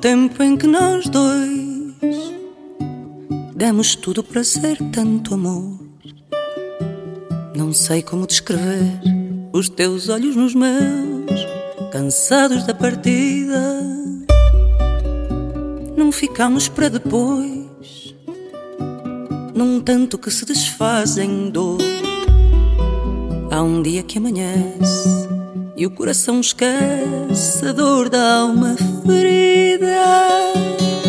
tempo em que nós dois demos tudo para ser tanto amor. Não sei como descrever os teus olhos nos meus, cansados da partida. Não ficamos para depois, num tanto que se desfaz em dor. Há um dia que amanhece e o coração esquece a dor da alma ferida.